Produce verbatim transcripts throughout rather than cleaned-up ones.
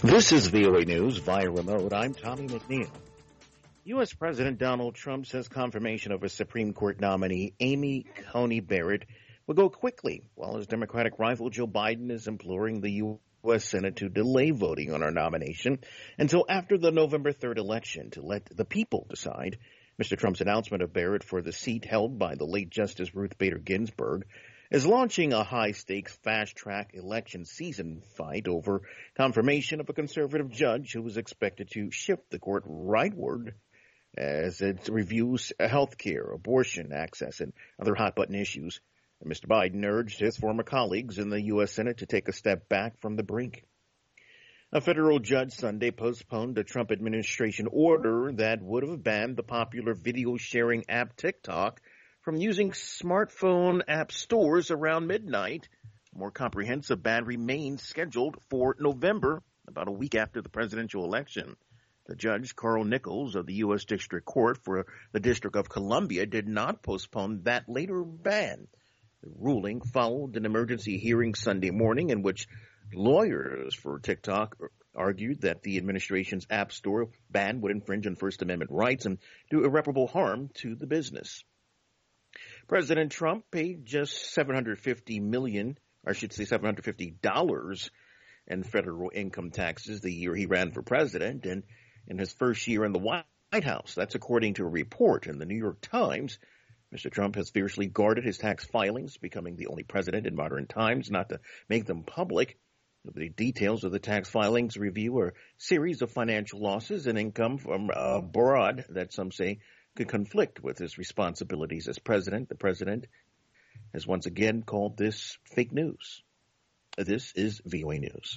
This is V O A News via remote. I'm Tommy McNeil. U S. President Donald Trump says confirmation of his Supreme Court nominee, Amy Coney Barrett, will go quickly, while his Democratic rival Joe Biden is imploring the U S. Senate to delay voting on our nomination until after the November third election to let the people decide. Mister Trump's announcement of Barrett for the seat held by the late Justice Ruth Bader Ginsburg is launching a high-stakes, fast-track election season fight over confirmation of a conservative judge who is expected to shift the court rightward as it reviews health care, abortion access, and other hot-button issues. And Mister Biden urged his former colleagues in the U S. Senate to take a step back from the brink. A federal judge Sunday postponed a Trump administration order that would have banned the popular video-sharing app TikTok from using smartphone app stores around midnight. A more comprehensive ban remains scheduled for November, about a week after the presidential election. The judge, Carl Nichols of the U S. District Court for the District of Columbia, did not postpone that later ban. The ruling followed an emergency hearing Sunday morning in which lawyers for TikTok argued that the administration's app store ban would infringe on First Amendment rights and do irreparable harm to the business. President Trump paid just seven hundred fifty million dollars, or I should say seven hundred fifty dollars in federal income taxes the year he ran for president and in his first year in the White House. That's according to a report in the New York Times. Mister Trump has fiercely guarded his tax filings, becoming the only president in modern times not to make them public. The details of the tax filings review are a series of financial losses and income from abroad that some say could conflict with his responsibilities as president. The president has once again called this fake news. This is V O A News.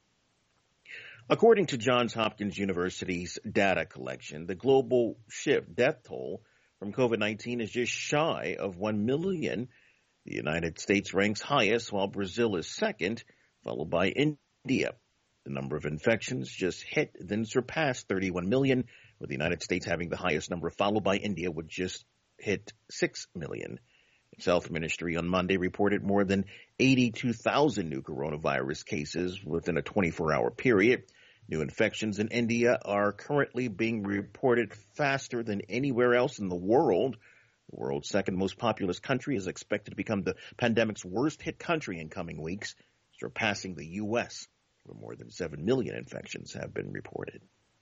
According to Johns Hopkins University's data collection, the global shift death toll from COVID nineteen is just shy of one million. The United States ranks highest, while Brazil is second, followed by India. The number of infections just hit, then surpassed thirty-one million, with the United States having the highest number, followed by India, which just hit six million. Its health ministry on Monday reported more than eighty-two thousand new coronavirus cases within a twenty-four hour period. New infections in India are currently being reported faster than anywhere else in the world. The world's second most populous country is expected to become the pandemic's worst hit country in coming weeks, surpassing the U S, where more than seven million infections have been reported.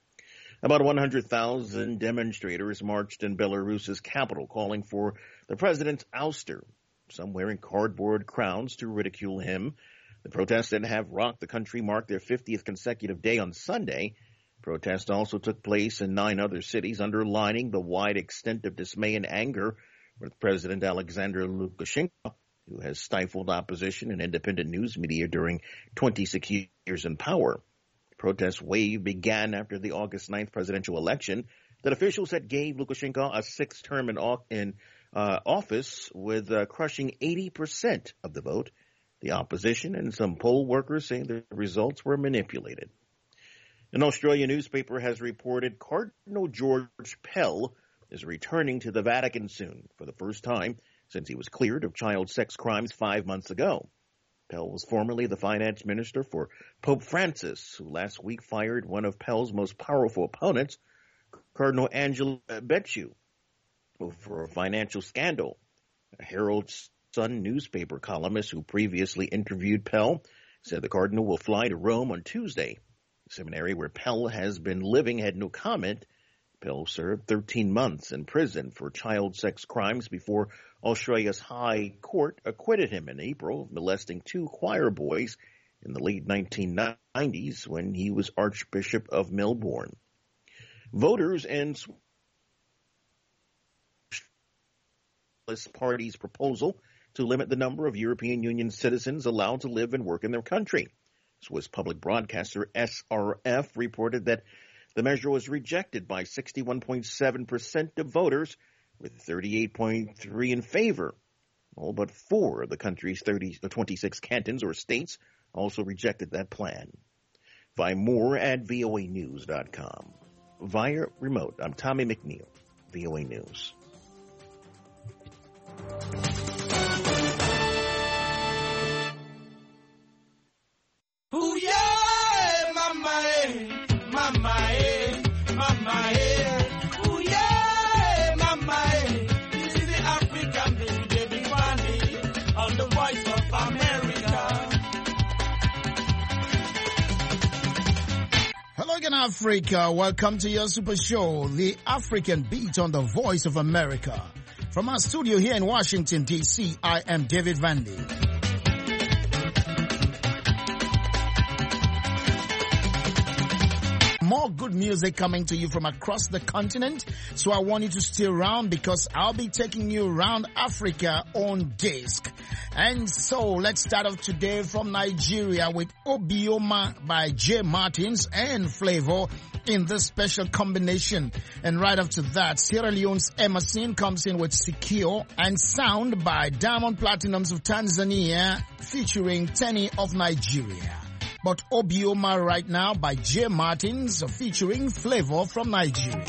About one hundred thousand demonstrators marched in Belarus's capital, calling for the president's ouster, some wearing cardboard crowns to ridicule him. The protests that have rocked the country marked their fiftieth consecutive day on Sunday. Protests also took place in nine other cities, underlining the wide extent of dismay and anger with President Alexander Lukashenko, who has stifled opposition and independent news media during twenty-six years in power. The protest wave began after the August ninth presidential election that officials had gave Lukashenko a sixth term in, in uh, office with uh, crushing eighty percent of the vote. The opposition and some poll workers say the results were manipulated. An Australian newspaper has reported Cardinal George Pell is returning to the Vatican soon for the first time since he was cleared of child sex crimes five months ago. Pell was formerly the finance minister for Pope Francis, who last week fired one of Pell's most powerful opponents, Cardinal Angelo Becciu, over a financial scandal. A Herald Sun newspaper columnist who previously interviewed Pell said the cardinal will fly to Rome on Tuesday. The seminary where Pell has been living had no comment. Pell served thirteen months in prison for child sex crimes before Australia's High Court acquitted him in April of molesting two choir boys in the late nineteen nineties when he was Archbishop of Melbourne. Voters and Socialist Party's proposal to limit the number of European Union citizens allowed to live and work in their country. Swiss public broadcaster S R F reported that the measure was rejected by sixty-one point seven percent of voters, with thirty-eight point three percent in favor. All but four of the country's thirty, twenty-six cantons or states also rejected that plan. Find more at V O A news dot com. Via remote, I'm Tommy McNeil, V O A News. Ooh, yeah, mama. Africa, welcome to your super show, The African Beat on the Voice of America. From our studio here in Washington, D C, I am David Vandy. More good music coming to you from across the continent, so I want you to stay around because I'll be taking you around Africa on disc. And so let's start off today from Nigeria with Obioma by Jay Martins and Flavor in this special combination. And right after that, Sierra Leone's Emerson comes in with Secure and Sound by Diamond Platinums of Tanzania featuring Tenny of Nigeria. But Obioma right now by Jay Martins featuring Flavor from Nigeria.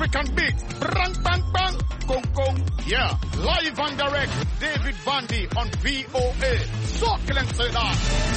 African beat. Bang, bang, bang. Kong, kong. Yeah. Live and direct. David Bandy on V O A. So, can say that.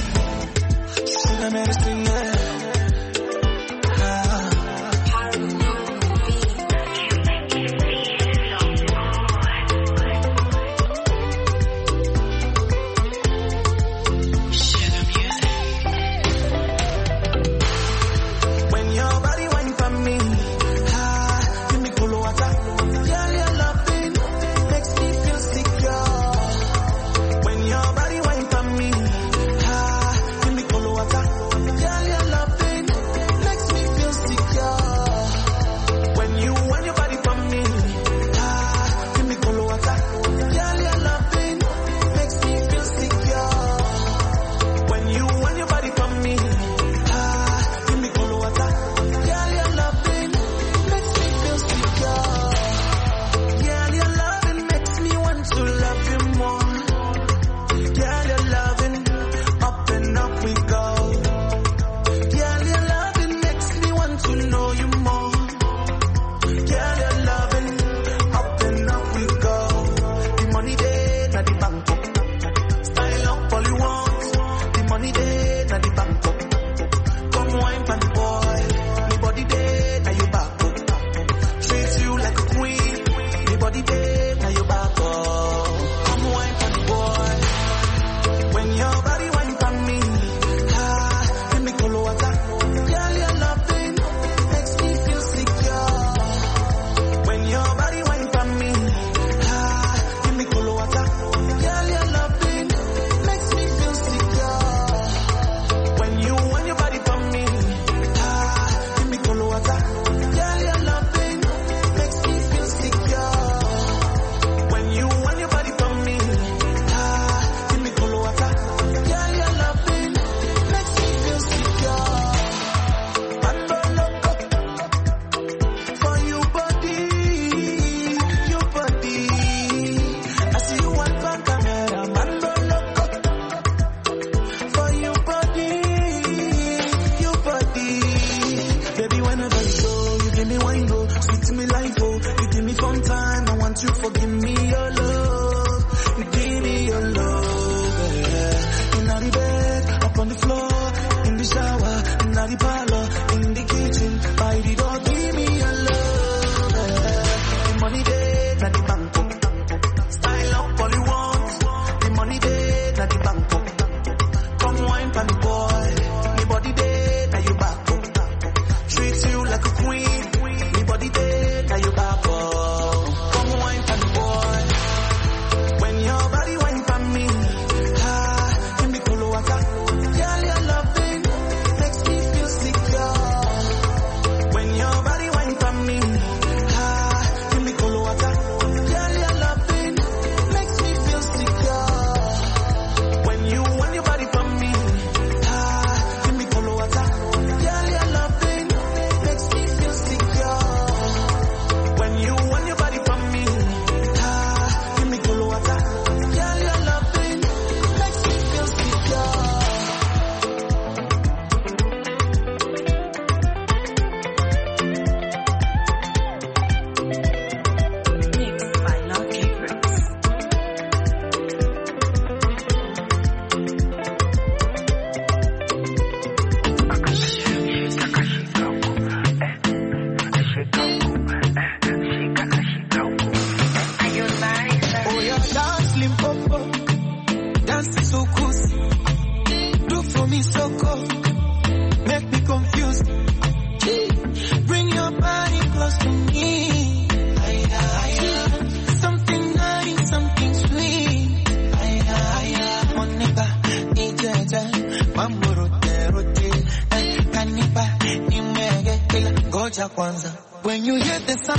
When you hear the sound,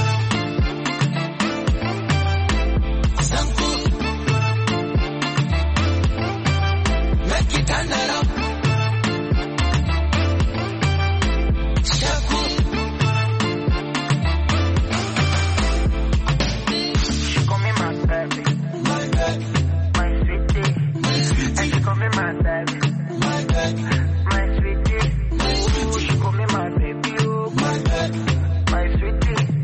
sound good. Make it turn around. Shaku. She call me my baby, My baby, my sweetie, my sweetie, and she call me my baby, my baby, my sweetie. my Ooh, sweetie, she call me my baby, oh, my baby, my sweetie.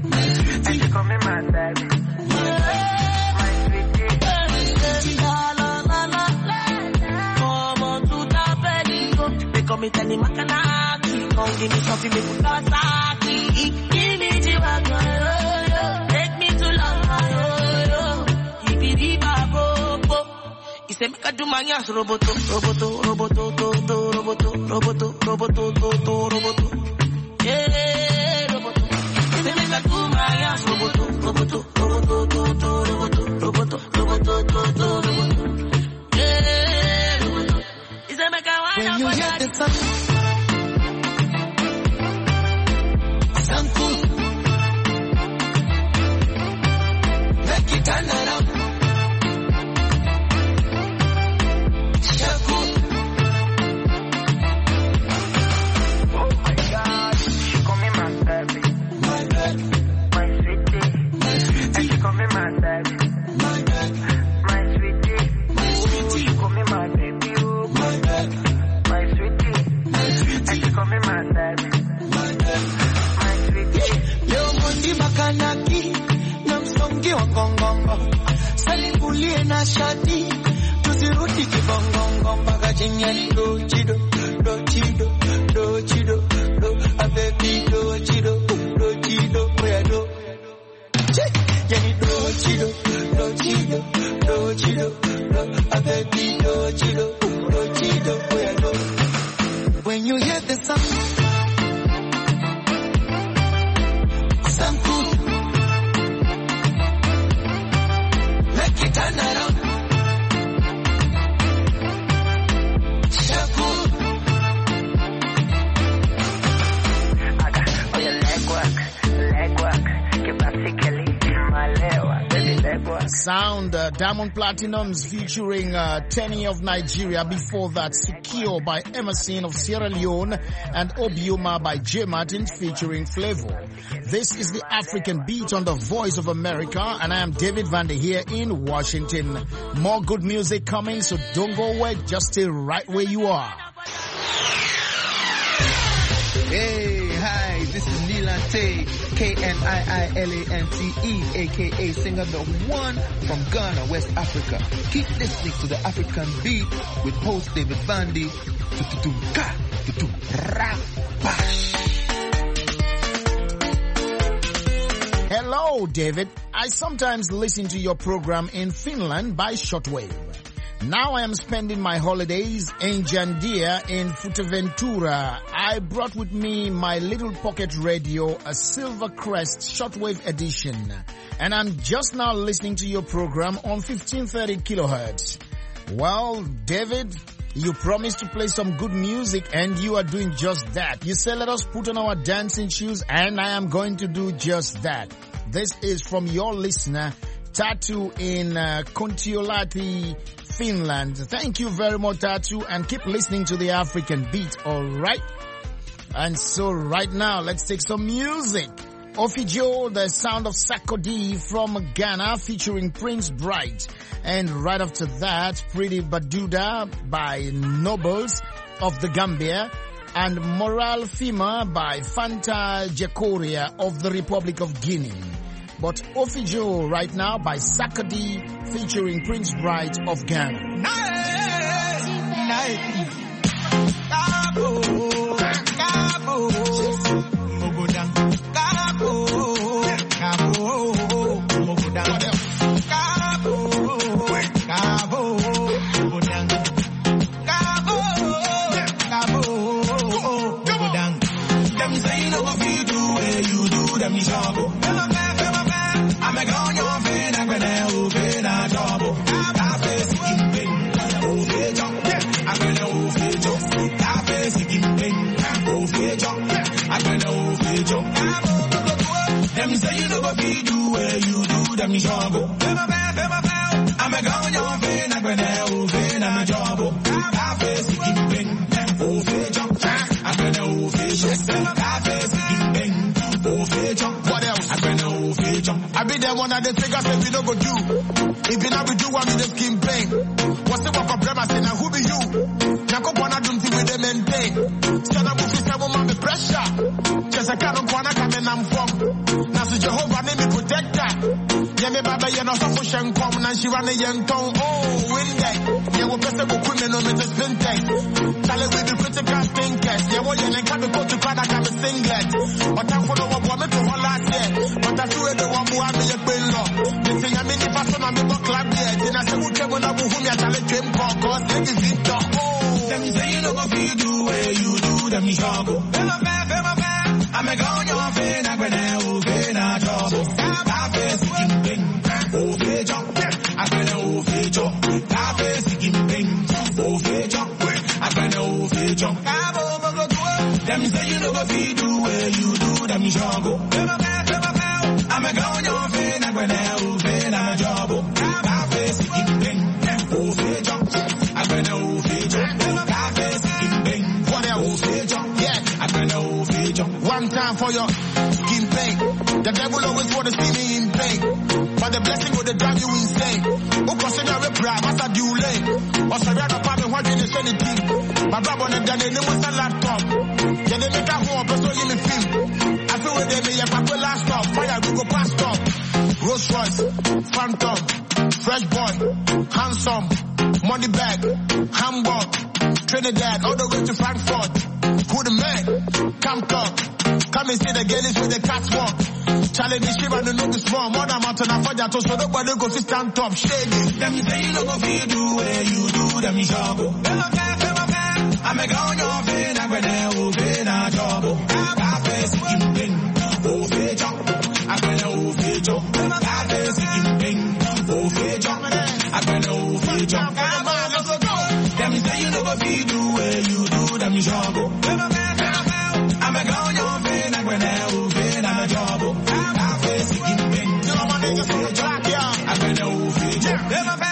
on, give me something, make me start talking. Give me G-Wagon, take me to London, give me the babo. He said, make a do my ass, roboto, roboto, roboto, to, to, roboto, roboto, roboto, to, to, roboto. Yeah, roboto. He said, make a do my ass, roboto, roboto, roboto, to, to, roboto, roboto, roboto, to, to, roboto. Yeah, roboto. He said, make a one. When you hear the sound, sound cool. Make it turn around. Shaku. Oh my God, she call me my baby, My baby, my sweetie, my sweetie, and she call me my baby, my baby, my sweetie, my she sweetie, call me my baby, oh, my baby, my sweetie, my and sweetie, she call me my baby, my baby. my sweetie. Leo mundi makanaki na msongi wa ngongongo, salibulie na shati tuzirudi kibongongo mpaka jinyani do chido do chido do chido do abebi do chido do chido where do yani do chido do chido do chido do abebi do chido do chido where do. When you hear the sound, sound cool. Make it turn around. Shaku. Aga, oh your leg work, leg work, que basically malewa, baby leg work. Sound uh, Diamond Platinums featuring uh, Tenny of Nigeria. Before that, Secure by Emerson of Sierra Leone and Obioma by J Martin featuring Flavor. This is the African Beat on the Voice of America, and I am David Vander here in Washington. More good music coming, so don't go away. Just stay right where you are. Hey, hi, this is Nilante, K N I I L A N T E, aka singer the one from Ghana, West Africa. Keep listening to the African Beat with host David Vandy. Tututumka, tututrapa. Hello, David. I sometimes listen to your program in Finland by shortwave. Now I am spending my holidays in Jandia in Fuerteventura. I brought with me my little pocket radio, a Silver Crest shortwave edition. And I'm just now listening to your program on fifteen thirty kilohertz. Well, David, you promised to play some good music and you are doing just that. You said let us put on our dancing shoes and I am going to do just that. This is from your listener, Tatu in uh, Kontiolahti, Finland. Thank you very much, Tatu, and keep listening to the African Beat, alright? And so right now, let's take some music. Ofijo, the sound of Sakodi from Ghana featuring Prince Bright. And right after that, Pretty Baduda by Nobles of the Gambia. And Moral Fima by Fanta Jacoria of the Republic of Guinea. But Ofijo right now by Sakodi featuring Prince Bright of Ghana. Them say you never be do where you do them job. I'm a gone your vein, I'm gonna open a job. Cafe skin bing, oh job. I'm gonna open cafe skin bing, oh job. What else? I'm gonna open job. I be the one that the figure say we don't go do. If you not be do one, me the skin bang. What's the work of them? I say now who be you? Nako bona don't think with them maintain. Stand up with seven man the pressure. Just a kind of one I come in and from. Now so Jehovah name me protector. Yeah me baba you know so push and come and she run a young tongue. Oh win that. You yeah, we'll pass it with women on Missus Vintage. Charlie with the critical thinkers. Yeah, well, yeah, and can't go to Prada, I'm a singlet. But I'm for the one woman to all last year. But I feel the one who have me a bill law. They say, I'm in the person, I'm in the club yet. And I say, who came on up with whom you're telling Jim Cock, cause they give it the oh. Them say, you know what you do, where you do, them struggle. Feel a fair, feel a fair. I'm a gone, you're fair, I'm a gonna, oh, fair, not trouble. I'm fair, skin, bing, oh, fair, jump. I'm gonna, oh, fair, jump. I'm fair, skin, bing, oh, fair, jump. I'm gonna, oh, fair, jump. I'm over the door. Them say, you know what you do, where you do, them struggle. Feel a fair, feel a fair. I'm a gone, you're fair, I'm gonna, oh, fair, not trouble. I'm fair, skin, bing, oh, fair, jump. I'm gonna, oh, fair, jump. I'm fair, skin, bing, what else, oh, fair, jump. Yeah, I'm gonna, oh, fair, jump. One time for your skin pain. The devil always want to see me in pain. But the blessing will drive you insane. Who consider a pride, what's a due lane? Or sorry, I don't probably want you to say anything. My brother and daddy, they was a laptop. Yeah, they make a home, but so you me film. I feel with them, yeah, Papa last stop. Fire, Google pass stop. Rolls Royce, Phantom, Fresh Boy, Handsome, Money Bag, Hamburg, Trinidad, all the way to Frankfurt. Who the man? Come talk. Come and see the girls with the catwalk. Charlie the shiver and the know the small. More than mountain and fire to so nobody go to stand top. Shady. Them say you know what you do where you do them trouble. I'm a gone your vein, I'm gonna move in a trouble. I face you bing, oh fair jump. I'm gonna move fair jump. I face you bing, oh fair jump. I'm gonna move fair jump. Them say you know what you do where you do them trouble. I'm a gone your vein, I'm gonna move in a trouble. I face you bing, oh fair jump. I'm gonna move fair jump.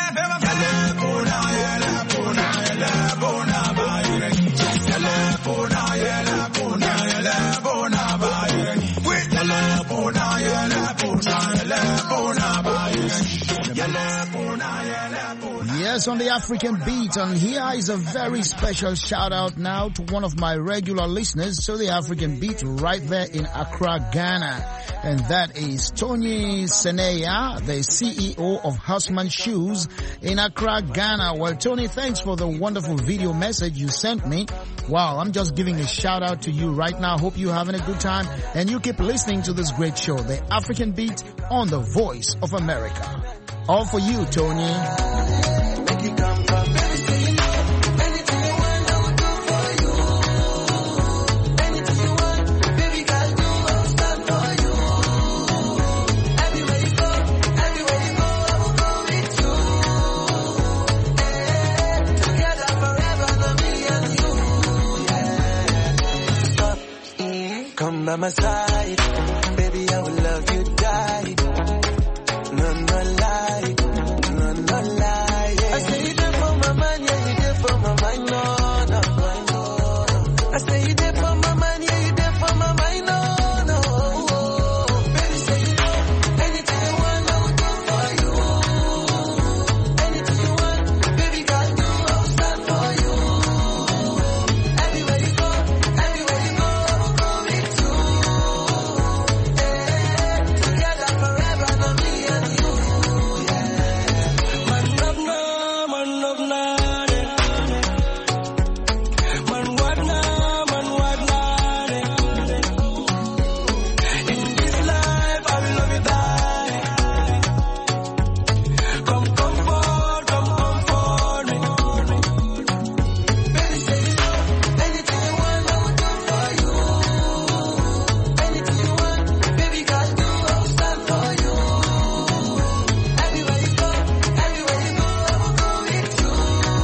Yes, on the African beat, and here is a very special shout out now to one of my regular listeners to the African beat right there in Accra, Ghana. And that is Tony Seneya, the C E O of Houseman Shoes in Accra, Ghana. Well, Tony, thanks for the wonderful video message you sent me. Wow, I'm just giving a shout out to you right now. Hope you're having a good time and you keep listening to this great show, the African Beat on the Voice of America. All for you, Tony. Come by my side, baby, I will love you, die. No, no lie, no, no lie. Yeah. I say you there for my man, yeah, you there for my mind, no, no, no. I say you there for my man, yeah, you there for my mind, no, no. Baby, say you know, anything you want, I will do for you. Anything you want, baby, girl, do, I'll stand for you. Everywhere you go, everywhere you go, I will go with you. Yeah. Together forever, no me and you. Man love na, man love na, man what na, man what na. In this life, I will love you die. Come comfort, come comfort me. Baby, say you know, anything you want, I will do for you. Anything you want, baby, girl, do, I'll stand for you. Everywhere you go, everywhere you go, I will go with you.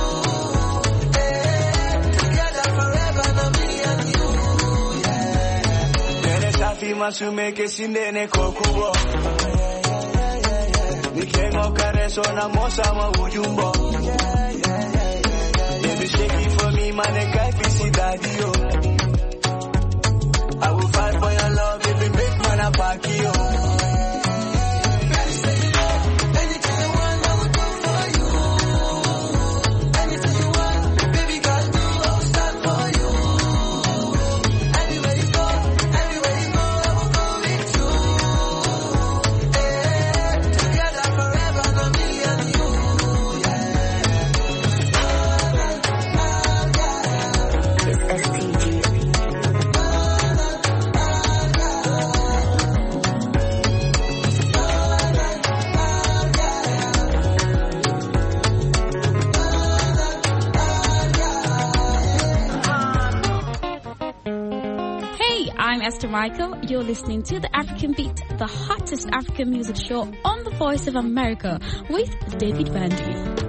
Yeah. Together forever, no me and you. Yeah. Nene safi masume sindene kokubo. Nikengo kareso na mosa ma ujumbo. Baby, shake it for me, man, kai fisi daddy, yo. I will fight for your love, baby, make man a pack you. Baby, say you know, anything you want, I will do for you. Anything you want, baby, girl, do, I'll stand for you. Anywhere you go, everywhere you go, I will go with you. Yeah. Together forever, no me and you. Yeah. I'm Esther Michael. You're listening to The African Beat, the hottest African music show on the Voice of America with David Vandy.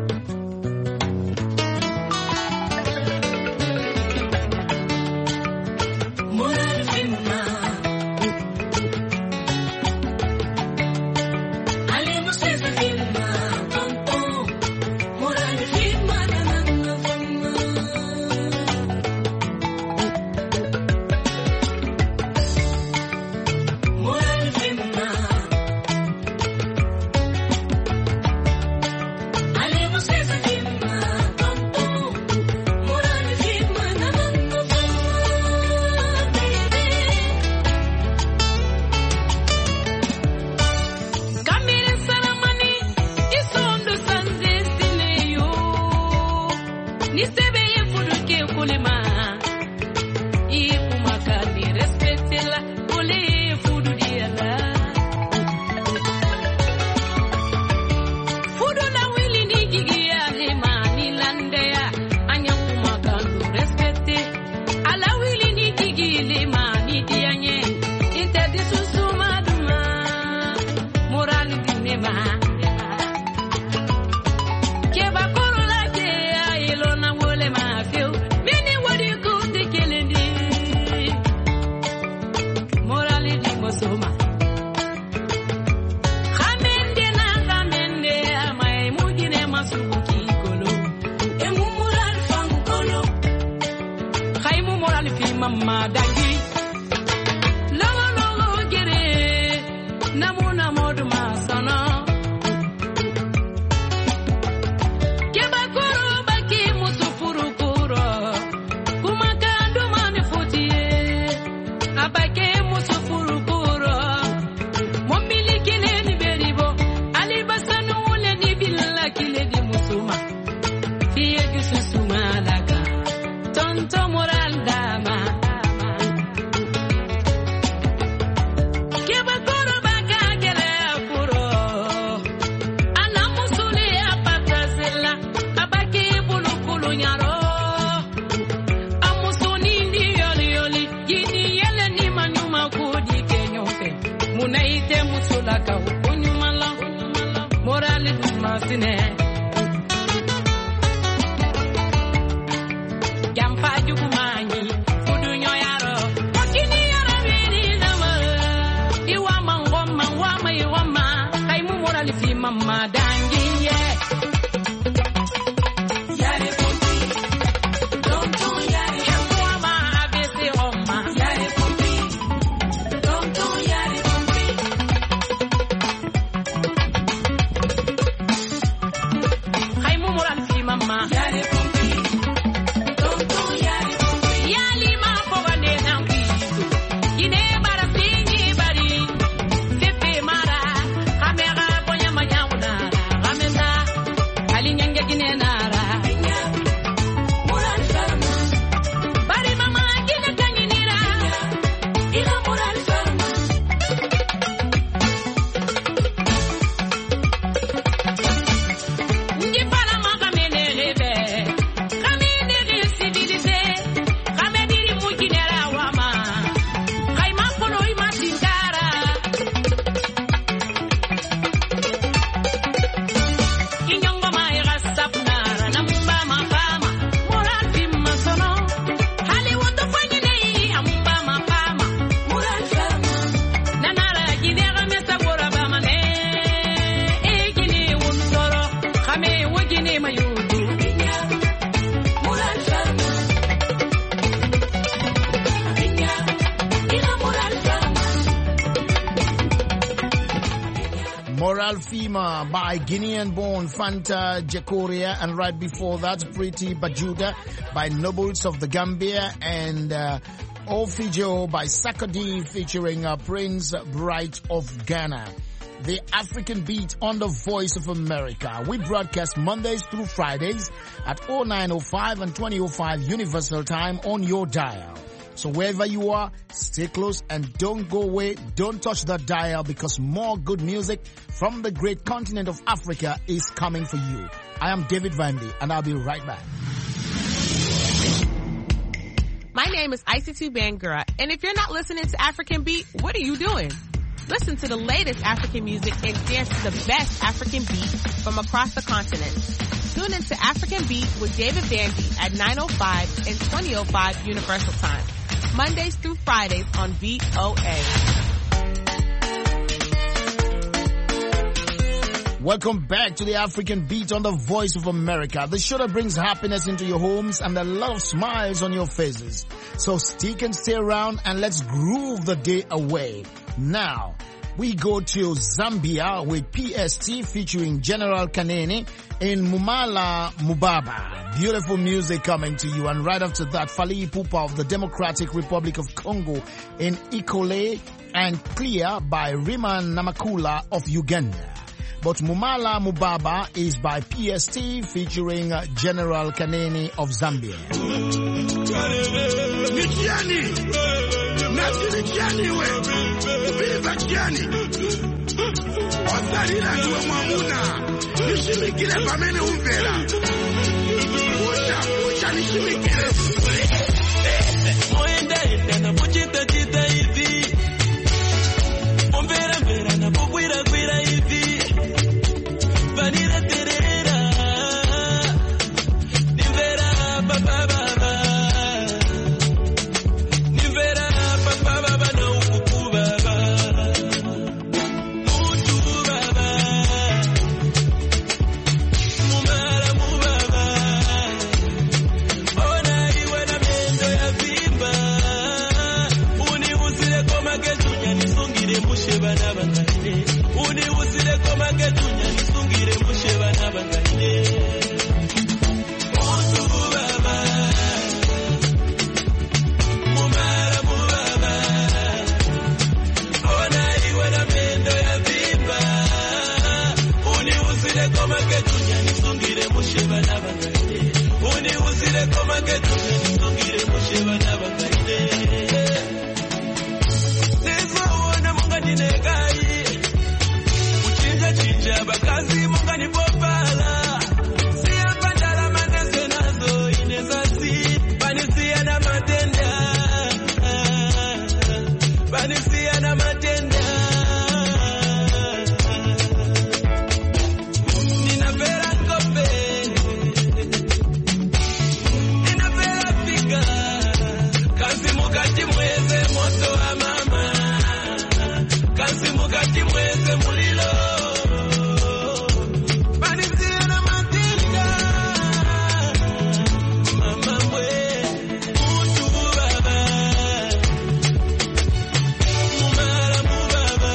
Fima by Guinean-born Fanta Jacoria, and right before that, Pretty Bajuda by Nobles of the Gambia, and uh, Ofijo by Sakadi featuring uh, Prince Bright of Ghana. The African Beat on the Voice of America. We broadcast Mondays through Fridays at oh nine oh five and twenty oh five Universal Time on your dial. So wherever you are, stay close and don't go away. Don't touch that dial, because more good music from the great continent of Africa is coming for you. I am David Vandy, and I'll be right back. My name is Icy Two Bangura, and if you're not listening to African Beat, what are you doing? Listen to the latest African music and dance to the best African beat from across the continent. Tune into African Beat with David Vandy at nine oh five and twenty oh five Universal Time, Mondays through Fridays on V O A. Welcome back to the African Beat on the Voice of America, the show that brings happiness into your homes and a lot of smiles on your faces. So stick and stay around and let's groove the day away. Now, we go to Zambia with P S T featuring General Kanene in Mumala Mubaba. Beautiful music coming to you. And right after that, Fally Ipupa of the Democratic Republic of Congo in Ikole, and Clear by Riemann Namakula of Uganda. But Mumala Mubaba is by P S T featuring General Kanene of Zambia. Nikiani, nasi nikiani we, kubiliva kiani. Osarila juwe mwamuna, nishimikile pamene umvera. Pusha, pusha nishimikile. Moenda enda na puchita chita hivi. Umvera vera na pukwira kwira hivi. Vanira terera, nivera papa baba, nivera papa baba na ukuku baba, mutu baba, mumara mubaba, ona iwe na mendo ya vimba, uni usile koma ketunya nisungire mushe bana bangane, uni usile koma ketunya nisungire mushe bana bangane. Mutu baba, mumara mubaba, ona iwe na mendo ya vimba, uni usile koma ketunya nisungire mushe bana bangane, uni usile koma ketunya nisungire mushe bana bangane. Nezaona mungani negai, uchinja chinja bakazi mungani popala, siya pandala manese nazo inezasi, panisia na matenda, panisia na matenda. Ninapera kope, ninapera figa, kazi mukati mweze moto wa mama, kazi mukati mweze mulilo. Panisia na matenda, mama mwe, mutu baba, mumara mubaba,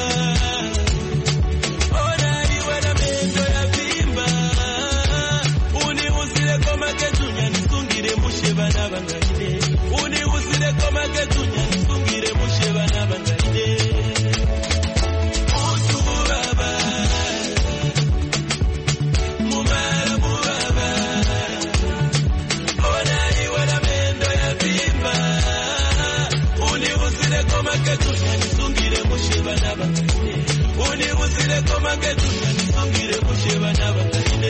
ona iwe na mendo ya vimba, uni usile koma ketunya nisungire mushe bana bangane, uni usile koma ketunya nisungire mushe bana bangane. Mutu baba, mumara mubaba, ona iwe na mendo ya vimba, uni usile koma ketunya nisungire mushe bana bangane, uni usile koma ketunya nisungire mushe bana bangane.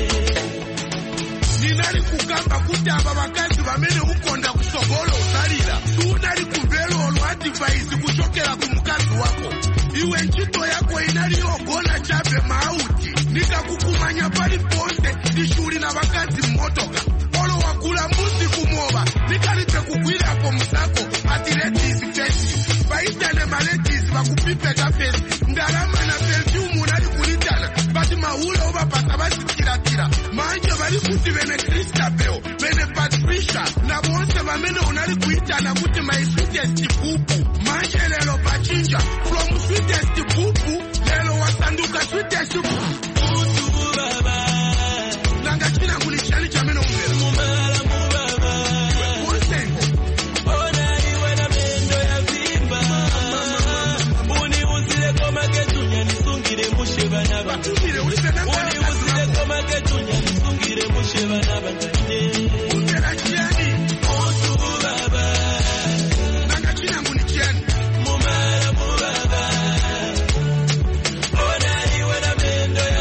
Ninali kugamba kuti aba bakazi bamene ukonda kusobola osalira, tunali kumvera olwa advice kuchokera ku mukazi wako. Iwe ntchito yako inali yogola chabe mauti, nikakukumanya pali ponse ndishuli na bakazi mmotoka. Olo wakula mbuzi kumoba, nikalipe kugwirapo musako ati letisi pesi. Baitane maletisi bakupipeka pesi, ndarama na perfume unali kulitana, bati mahule obapata basikiratira. Manje bali kuti bene Krista Beo, bene Patricia, na bonse bamene unali kuitana kuti my sweetest pupu. Manje lelo pachinja, from sweetest pupu, lelo wasanduka sweetest pupu. Mutu baba, nanga china ngulichani chamene umvera. Mumara mubaba, bonsengo, ona iwe na mendo ya vimba, uni usile koma ketunya nisungire mushe bana bangane, uni usile koma ketunya nisungire mushe bana bangane. Ungera chiani, mutu baba, nanga china ngulichani. Mumara mubaba, ona iwe na mendo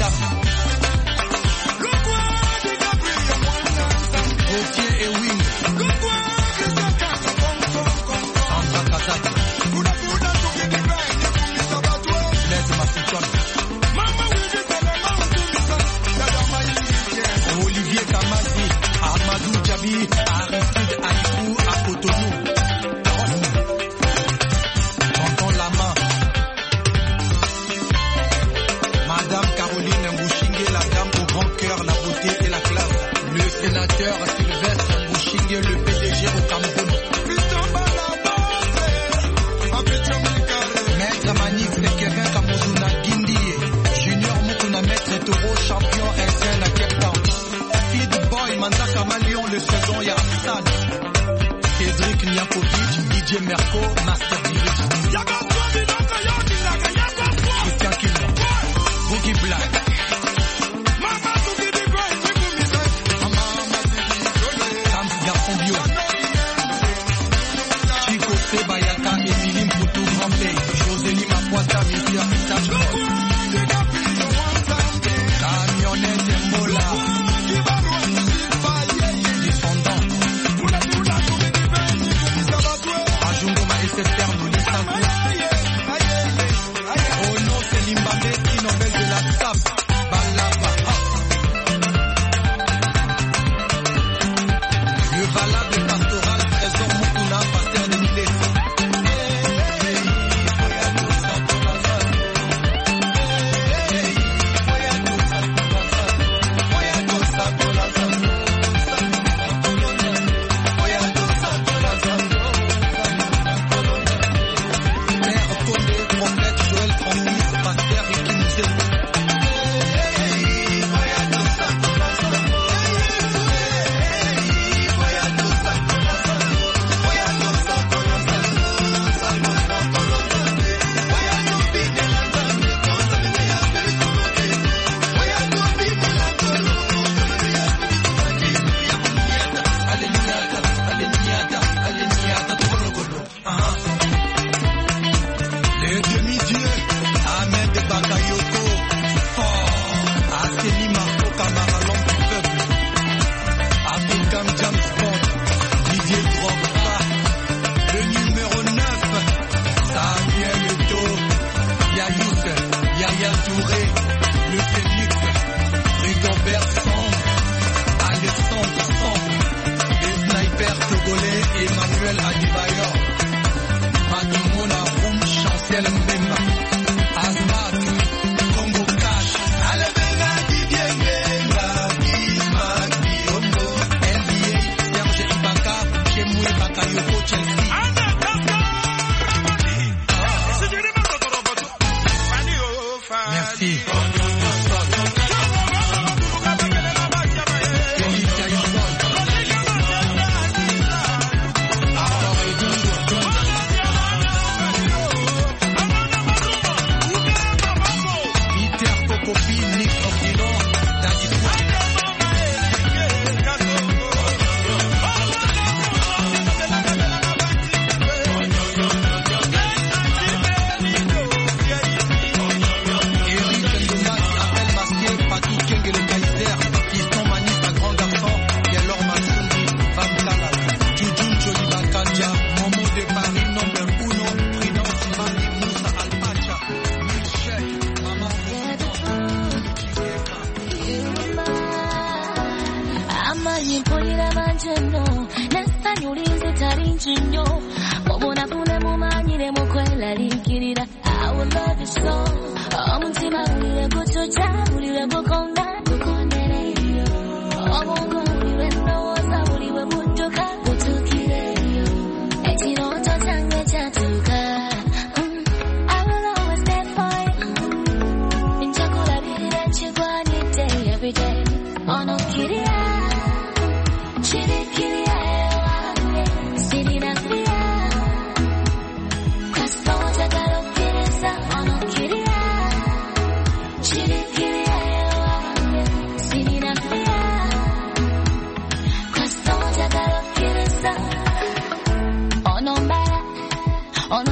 Gauthier et Wing. Sandra Kazak. Laisse ma foutonne. Olivier Kamasi, Amadou Djabi, Aristide Aïkou, à Cotonou. Tonton Lama. Madame Caroline Mbouchingue, la dame au grand cœur, la beauté et la classe. Le sénateur Sylvestre Mbouchingue, le P D G au Cameroun. Maître Manix Sekerin Kamozuna Guindi. Junior Mukuna Maître Toro, champion S N à Cape Town. Feed Boy, Mandaka Malion, le second Yarsan. Cédric Niakovic, D J Merco, Master Dirige. Christian Kimo, Boogie Black. Sams Garçon Bio. Chico Sebayaka, Emilie Mputu Grand Play. Josélie Mapoita, Messieurs Pitach. Camionnette Mola. Descendant. Ajungo ma S F R, Noli Sankou. Oh non, c'est Limbambe, qui Nobel de la S A P. Balaba. Le valable pastoral, trésor Mukuna, pasteur de Millet.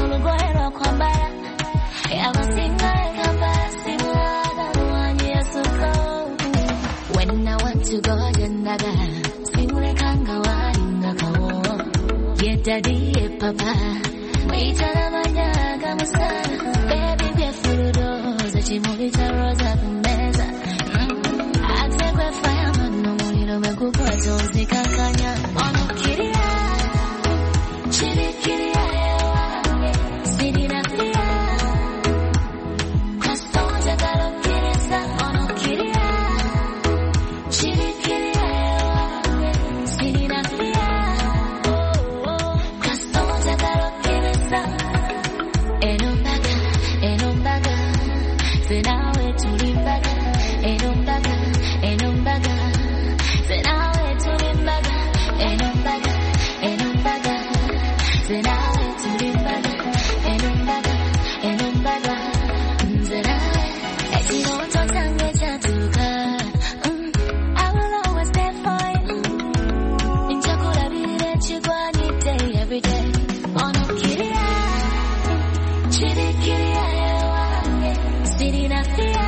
Kwambara, ya wasinga ya kabasi, mwada, mwanya, suka. daddy and papa. We tell them I got baby, be full doors that you move it a rosa mesa. I take a fireman, no money, no make up for those they can't kanya. On a kitty, chili kitty, city na fia. Custom, I got a kitty, on a kitty, chili kitty, city na fia. Custom, I got a kitty, and on baga, and on baga. Say now it's to the baga, and on baga, and on baga. Say now it's to the baga, and on baga, and on baga. Say now it's to the baga, and on baga, and on baga. Say now, as you know, it's all time we chat to God. I will always stand for you. In Chakula, be that you go any day, every day. On a kitty, chitty kitty, city na fia.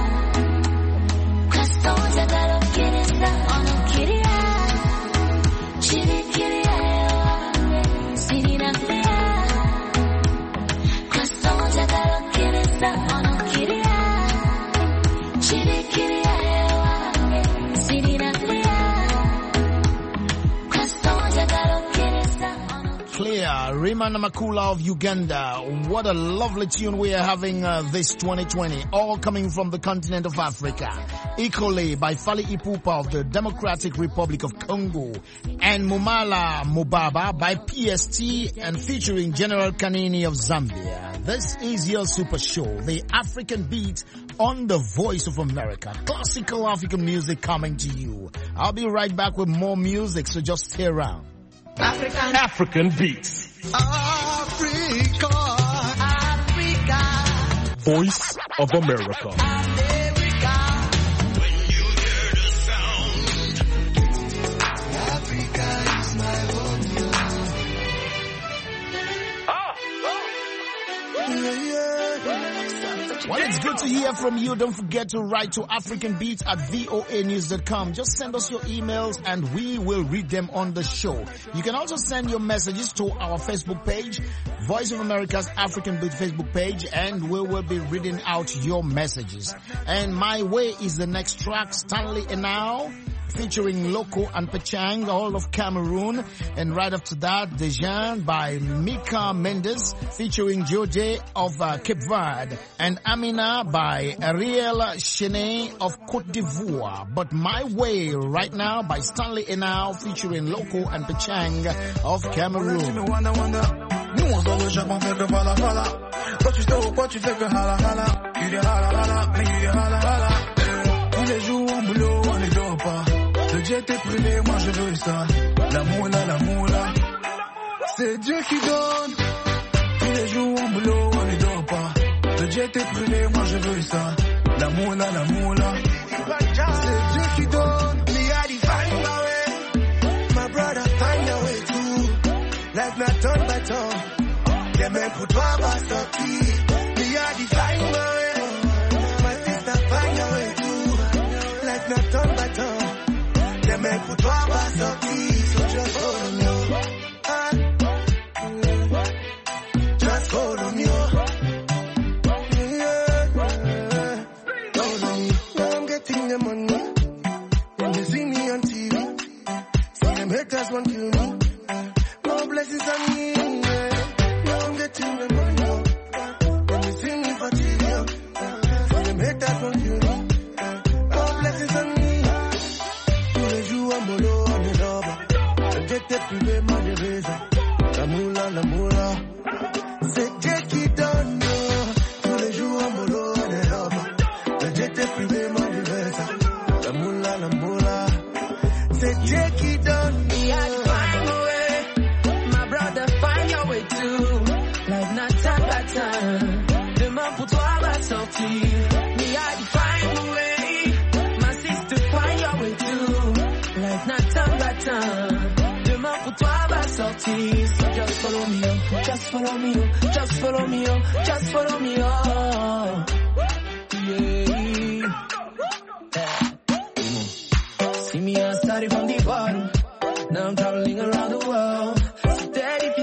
Custom, I got a kitty, on a kitty, chitty kitty, city na fia. Custom, I got a kitty, on a kitty, chitty kitty, city na fia. Custom, I got a kitty, on a Clear, Rima Namakula of Uganda. What a lovely tune we are having uh, this twenty twenty, all coming from the continent of Africa. Equally by Fally Ipupa of the Democratic Republic of Congo, and Mumala Mubaba by P S T, and featuring General Kanini of Zambia. This is your super show, the African Beat on the Voice of America. Classical African music coming to you. I'll be right back with more music, so just stay around. African African Beats. Africa, Africa, Voice of America. America. When you hear the sound, Africa is my home. Yeah, yeah. Well, it's good to hear from you. Don't forget to write to African Beat at V O A news dot com. Just send us your emails and we will read them on the show. You can also send your messages to our Facebook page, Voice of America's African Beat Facebook page, and we will be reading out your messages. And My Way is the next track, Stanley Enao, featuring Loco and Pachang, all of Cameroon. And right after that, Dejan by Mika Mendes, featuring George of uh, Cape Verde, and Amina by Ariel Chene of Cote d'Ivoire. But My Way right now by Stanley Enao, featuring Loco and Pachang of Cameroon. Nous on sort le charbon, fait que vala vala. Quand tu sors, quoi tu fais que hala hala. Il est hala hala, mais il est hala hala. Tous les jours au boulot, on ne dort pas. Le jet est privé, moi je veux ça. La moula, la moula. C'est Dieu qui donne. Tous les jours au boulot, on ne dort pas. Le jet est privé, moi je veux ça. La moula, la moula. C'est Dieu qui donne. Me I define my way. My brother find a way too. Life not turn by turn. Les mains pour toi va sortir. Me I define my way. My sister find a way too. Life not turn by turn. Les mains pour toi va sortir. So just follow me. Ah. Just follow me. Yeah. Follow me. Now I'm getting the money. When they see me on T V, see them haters want to kill me. No blessings on me. Yeah. Now I'm getting the money. When they see me for T V, see them haters want to kill me. No blessings on me. Tous les jours en molo, on est là-bas. Le jet est privé, moi je vais ça. La moula, la moula. C'est Dieu qui donne. Tous les jours en molo, on est là-bas. Le jet est privé, moi je vais ça. La moula, la moula. C'est Dieu qui donne. Me, I find my way. My brother, find your way too. Life not time by time. Demain pour toi va sortir. Me, I find my way. My sister, find your way too. Life not time by time. Demain pour toi va sortir. So just follow me, oh. Just follow me, oh. Just follow me, oh. Just follow me, oh. Yeah. See me, I started from the bottom. Now I'm traveling around the world. Steady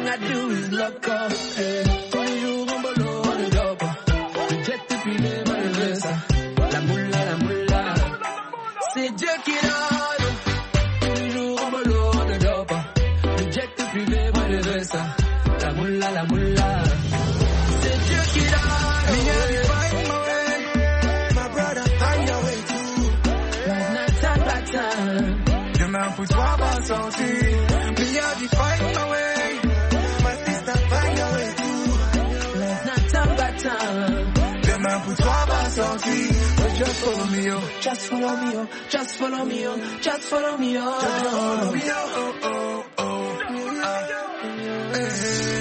thing I do is lock up. Hey. Toujours en bolo, on ne dort pas. Le jet privé, mal le versa. La moula, la moula. C'est Dieu qui donne. Toujours en bolo, on ne dort pas. Le jet privé, mal le versa. La moula, la moula. C'est Dieu qui donne. Me have to find my way. My brother, find your way too. Like night time, black time. Demain pour toi va sortir. Me have to find my way. My sister, find your way too. Like night time, black time. Demain pour toi va sortir. But just follow me, oh. Just follow me, oh. Just follow me, oh. Just follow me, oh. Just follow me, oh. Oh, oh, oh. Hey.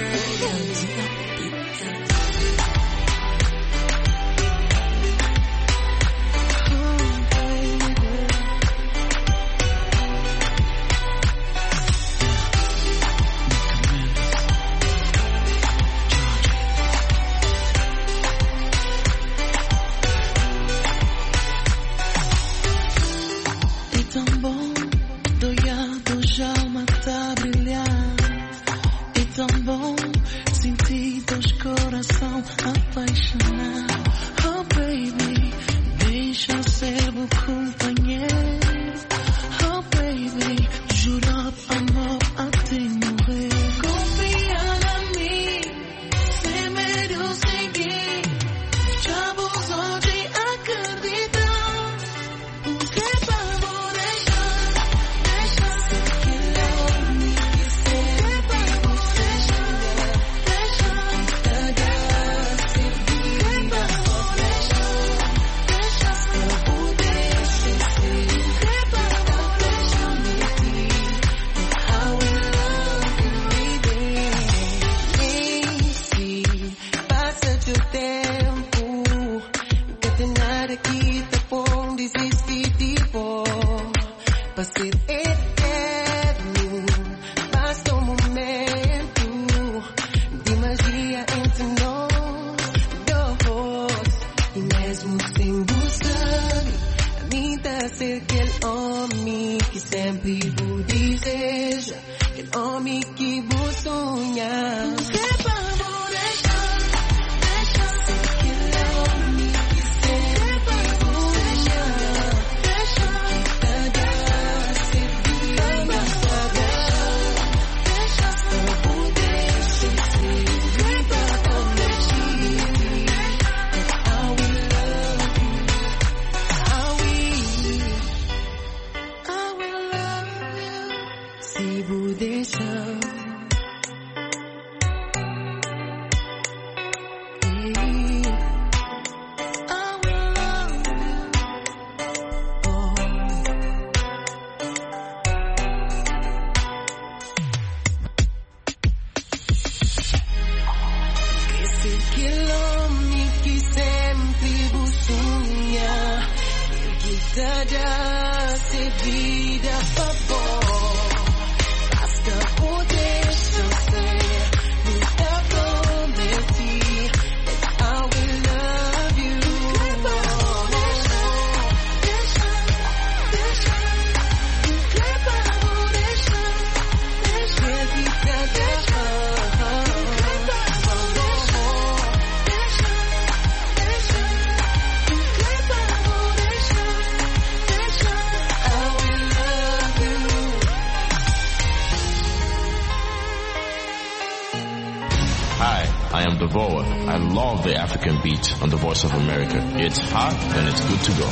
I love the African beat on the Voice of America. It's hot and it's good to go.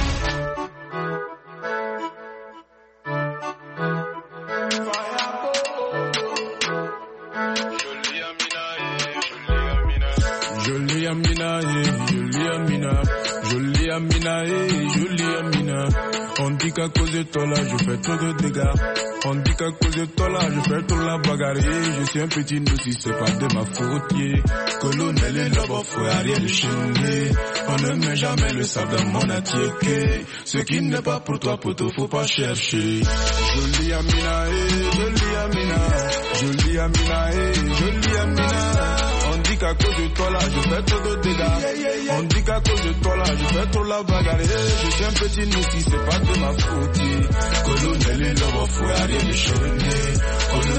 Jolie Amina, jolie Amina, jolie Amina, jolie Amina. On dit qu'à cause de toi là, je fais trop de dégâts. On dit qu'à cause de toi là, je fais trop la bagarre. Je suis un petit dossier, c'est pas de ma faute. Yeah. Colonel et l'homme, faut Ariel Cheney. On ne met jamais le sable dans mon attiéké. Ce qui n'est pas pour toi, poto, faut pas chercher. Jolie Amina, eh, jolie Amina, jolie Amina, eh, jolie Amina. On dit qu'à cause de toi là, je fais trop de dégâts. On dit qu'à cause de toi là, je fais trop la bagarre. Je suis un petit dossier, c'est pas de ma faute. Colonel et l'homme, faut Ariel Cheney. On ne met jamais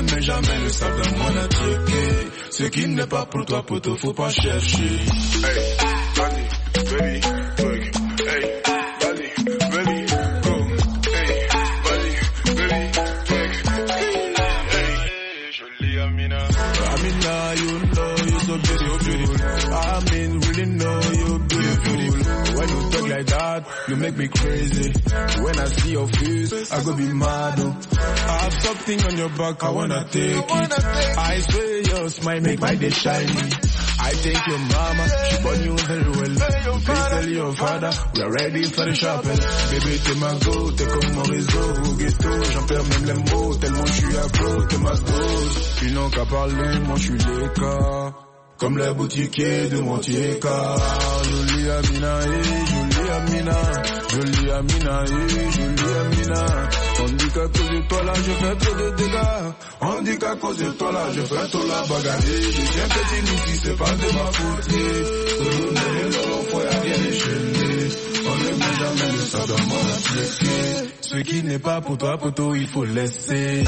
jamais le savent de mon checker. Ce qui n'est pas pour toi, poto, faut pas chercher. Hey, Bali, baby, quick. Hey, Bali, baby, go. Hey, Bali, baby, quick. Hey, jolie Amina. Amina, you know you're so beautiful. I mean, really know you're beautiful. When you talk like that, you make me crazy. When I see your face, I go be mad. Oh. I have something on your back, I wanna take it. I swear your smile make my day shiny. I take your mama, she born you very well. Please tell your father, we are ready for the shopping. Baby, t'es ma go, t'es comme mon réseau. Au ghetto, j'en perds même les mots, tellement je suis accro, t'es ma dose. Ils n'ont qu'à parler, moi je suis l'écart. Comme les boutiquiers de Montier-Car. Jolie Amina, eh, jolie Amina. Jolie Amina, eh, jolie Amina. On dit qu'à cause de toi là, je fais trop de dégâts. On dit qu'à cause de toi là, je fais trop la bagarre. Je viens petit Lucie, c'est pas de ma faute. Retourner leur foi, y'a rien échelé. On ne met jamais le sang dans mon appliqué. Ce qui n'est pas pour toi, poto, il faut laisser.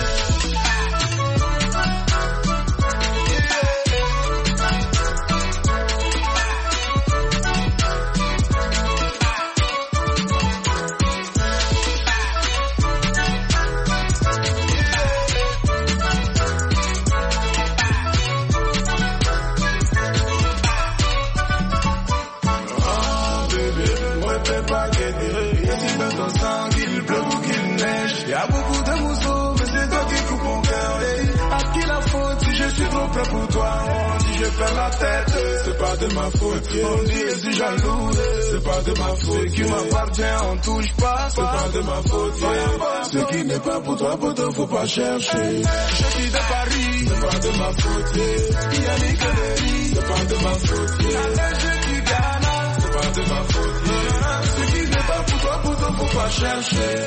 Pour toi, on dit je perds la tête, c'est pas de ma faute. On dit je suis jaloux, c'est pas de ma faute. Ce qui m'appartient, on touche pas, c'est pas de ma faute. Ce qui n'est pas pour toi, poto, faut pas chercher. Je suis de Paris, c'est pas de ma faute. Yannick Dery, c'est pas de ma faute. Je suis Ghana, c'est pas de ma faute. Ce qui n'est pas pour toi, poto, faut pas chercher.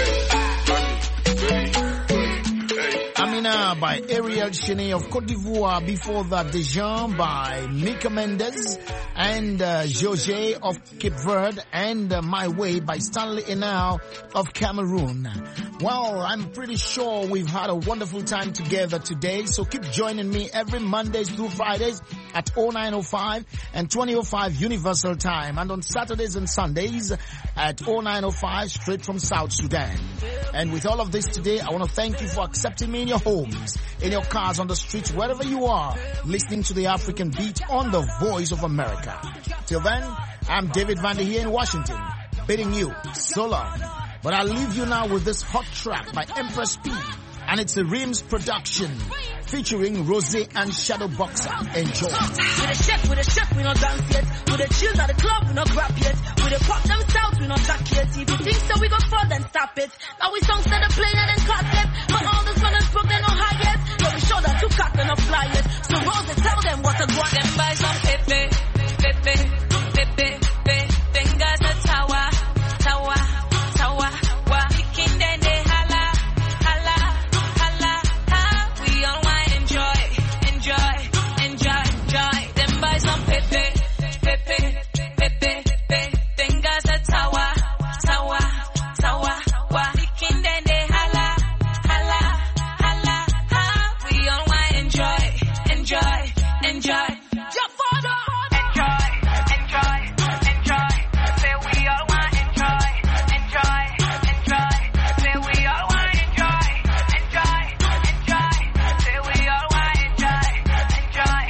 Amina by Ariel Cheney of Côte d'Ivoire. Before that, Dejan by Mika Mendes and uh, Jose of Cape Verde, and uh, My Way by Stanley Enau of Cameroon. Well, I'm pretty sure we've had a wonderful time together today, so keep joining me every Mondays through Fridays at oh nine oh five and twenty oh five Universal Time, and on Saturdays and Sundays at oh nine oh five straight from South Sudan. And with all of this today, I want to thank you for accepting me in your homes, in your cars, on the streets, wherever you are, listening to the African Beat on the Voice of America. Till then, I'm David Vander here in Washington, bidding you so long. But I'll leave you now with this hot track by Empress P, and it's a Rims production featuring Rose and Shadow Boxer. Enjoy. With a chef, with a chef, we not dance yet. With a chill at the club, we not grab yet. With a pop them south, we not jack yet. If you think so, we go fall, then stop it. Now we songs that are playing and cut yet. But all those runners broke, they no high yet. So we show that two cock, they not fly yet. So Rose, tell them what to go on. Them buy some pepe, pepe, pepe, pepe. Fingers a tower, tower, tower. Wa kicking then they holla, holla, holla, ha. We all want enjoy, enjoy, enjoy, enjoy. Them buy some pepe, pepe, pepe, pepe. Fingers a tower, tower, tower. Wa kicking then they holla, holla, holla, ha. We all want enjoy, enjoy, enjoy. Your father. Enjoy, enjoy, enjoy. Say we all want enjoy, enjoy, enjoy. Say we all want enjoy, enjoy, enjoy. Say we all want enjoy, enjoy.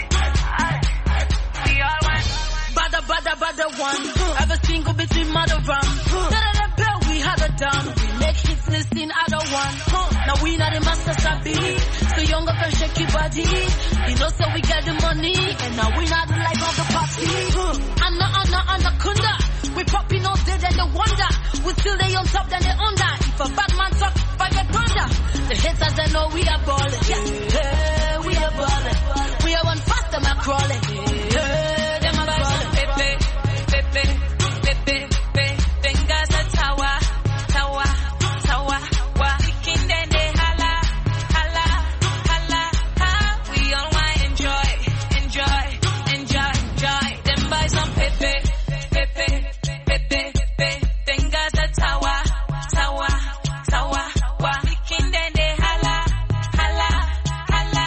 We all want. Bada bada bada one. Have a single between mother rum. Da da da bell we had a done. We make hits listing other one. Now we not the master sabi. So younger can shake your body. You know so we get the money. And now we not the life of the party. Anna Anna Anaconda. We popping all day then they wonder. We still they on top then they under. If a bad man talk, I get thunder. The haters they know we are balling. Yeah. Hey, we are balling. We are one fast and I'm crawling. Hey, them are balling. Pepe, pepe, pepe, pepe. Fingers a tower, tower, tower. Wa kicking then they holla, holla, holla, ha. We all want enjoy, enjoy, enjoy, enjoy. Them buy some pepe, pepe, pepe, pepe. Fingers a tower, tower, tower. Wa kicking then they holla, holla, holla,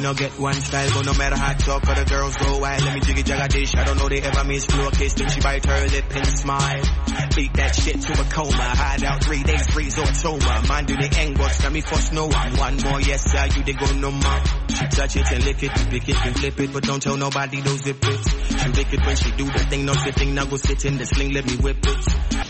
no get one style, but no matter how talk for the girls go wild. Let me jiggy jagga dish. I don't know they ever miss floor kiss. Then she bite her lip and smile. Beat that shit to a coma. Hide out three days, freeze or toma. Man do the angles, let me first know one. One more, yes sir, you they go no more. She touch it and lick it, pick it and flip it, but don't tell nobody those zip it. She lick it when she do the thing, no sitting. Now go sit in the sling, let me whip it.